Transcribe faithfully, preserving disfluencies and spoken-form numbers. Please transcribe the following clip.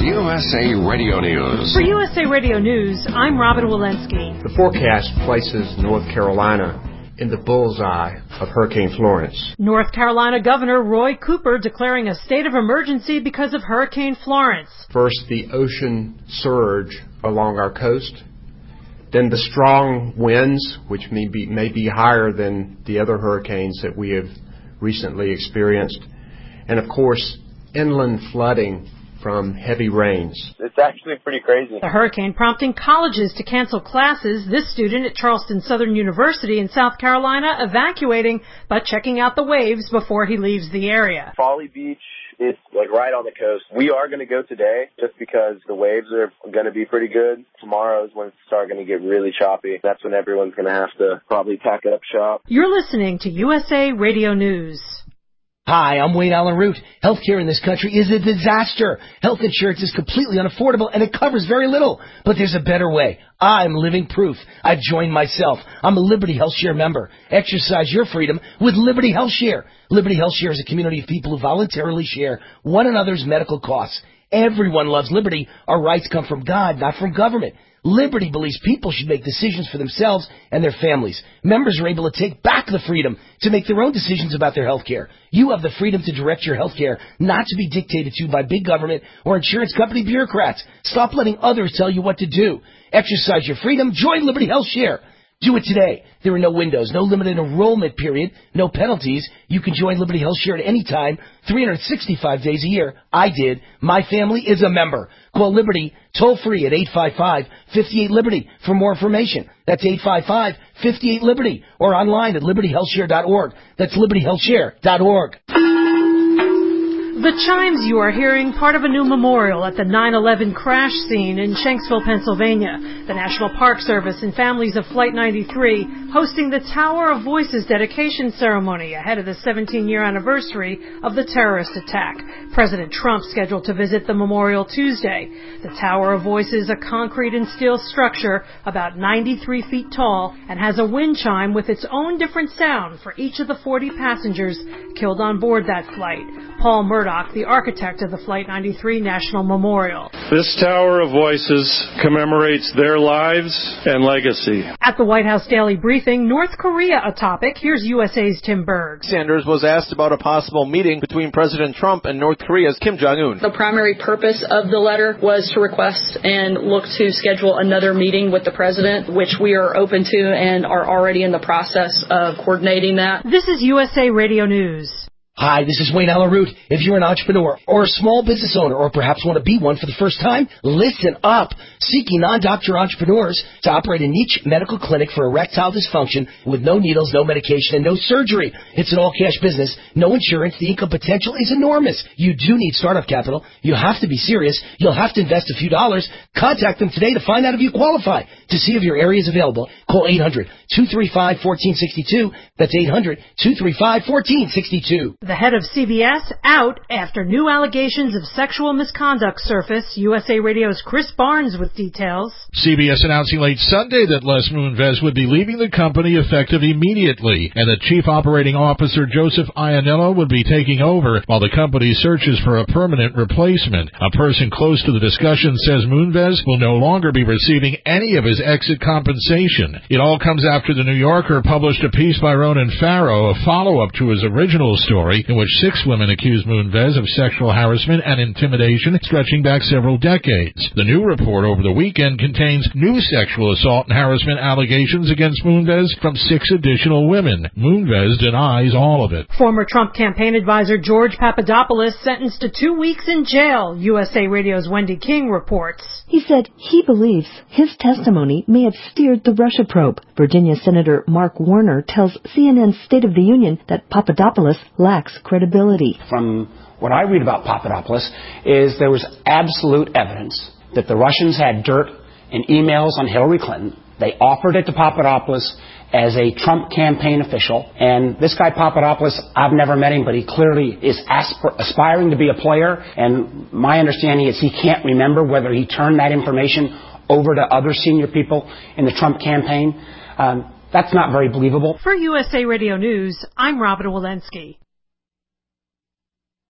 U S A Radio News. For U S A Radio News, I'm Robin Walensky. The forecast places North Carolina in the bullseye of Hurricane Florence. North Carolina Governor Roy Cooper declaring a state of emergency because of Hurricane Florence. First, the ocean surge along our coast. Then the strong winds, which may be, may be higher than the other hurricanes that we have recently experienced. And, of course, inland flooding from heavy rains. It's actually pretty crazy. The hurricane prompting colleges to cancel classes. This student at Charleston Southern University in South Carolina evacuating but checking out the waves before he leaves the area. Folly Beach is like right on the coast. We are going to go today just because the waves are going to be pretty good. Tomorrow is when it's start going to get really choppy. That's when everyone's going to have to probably pack up shop. You're listening to U S A Radio News. Hi, I'm Wayne Allen Root. Healthcare in this country is a disaster. Health insurance is completely unaffordable, and it covers very little. But there's a better way. I'm living proof. I've joined myself. I'm a Liberty HealthShare member. Exercise your freedom with Liberty HealthShare. Liberty HealthShare is a community of people who voluntarily share one another's medical costs. Everyone loves Liberty. Our rights come from God, not from government. Liberty believes people should make decisions for themselves and their families. Members are able to take back the freedom to make their own decisions about their health care. You have the freedom to direct your health care, not to be dictated to by big government or insurance company bureaucrats. Stop letting others tell you what to do. Exercise your freedom. Join Liberty HealthShare. Do it today. There are no windows, no limited enrollment period, no penalties. You can join Liberty HealthShare at any time, three hundred sixty-five days a year. I did. My family is a member. Call Liberty toll free at eight five five, five eight, Liberty for more information. That's eight five five, five eight, Liberty or online at liberty health share dot org. That's liberty health share dot org. The chimes you are hearing, part of a new memorial at the nine eleven crash scene in Shanksville, Pennsylvania. The National Park Service and families of Flight ninety-three hosting the Tower of Voices dedication ceremony ahead of the seventeen-year anniversary of the terrorist attack. President Trump scheduled to visit the memorial Tuesday. The Tower of Voices, a concrete and steel structure about ninety-three feet tall, and has a wind chime with its own different sound for each of the forty passengers killed on board that flight. Paul Murdoch, the architect of the Flight ninety-three National Memorial. This Tower of Voices commemorates their lives and legacy. At the White House Daily Briefing, North Korea a topic. Here's U S A's Tim Berg. Sanders was asked about a possible meeting between President Trump and North Korea's Kim Jong-un. The primary purpose of the letter was to request and look to schedule another meeting with the president, which we are open to and are already in the process of coordinating that. This is U S A Radio News. Hi, this is Wayne Allen Root. If you're an entrepreneur or a small business owner or perhaps want to be one for the first time, listen up. Seeking non-doctor entrepreneurs to operate a niche medical clinic for erectile dysfunction with no needles, no medication, and no surgery. It's an all-cash business, no insurance. The income potential is enormous. You do need startup capital. You have to be serious. You'll have to invest a few dollars. Contact them today to find out if you qualify. To see if your area is available, call eight hundred, two three five, one four six two. That's eight hundred, two three five, one four six two. The head of C B S out after new allegations of sexual misconduct surface. U S A Radio's Chris Barnes with details. C B S announcing late Sunday that Les Moonves would be leaving the company effective immediately, and that Chief Operating Officer Joseph Iannello would be taking over while the company searches for a permanent replacement. A person close to the discussion says Moonves will no longer be receiving any of his exit compensation. It all comes after the New Yorker published a piece by Ronan Farrow, a follow-up to his original story, in which six women accused Moonves of sexual harassment and intimidation stretching back several decades. The new report over the weekend contains new sexual assault and harassment allegations against Moonves from six additional women. Moonves denies all of it. Former Trump campaign advisor George Papadopoulos sentenced to two weeks in jail. U S A Radio's Wendy King reports. He said he believes his testimony may have steered the Russia probe. Virginia Senator Mark Warner tells C N N's State of the Union that Papadopoulos lacks credibility. From what I read about Papadopoulos is there was absolute evidence that the Russians had dirt and emails on Hillary Clinton. They offered it to Papadopoulos as a Trump campaign official. And this guy Papadopoulos, I've never met him, but he clearly is aspir- aspiring to be a player. And my understanding is he can't remember whether he turned that information over to other senior people in the Trump campaign. Um, that's not very believable. For U S A Radio News, I'm Robin Walensky.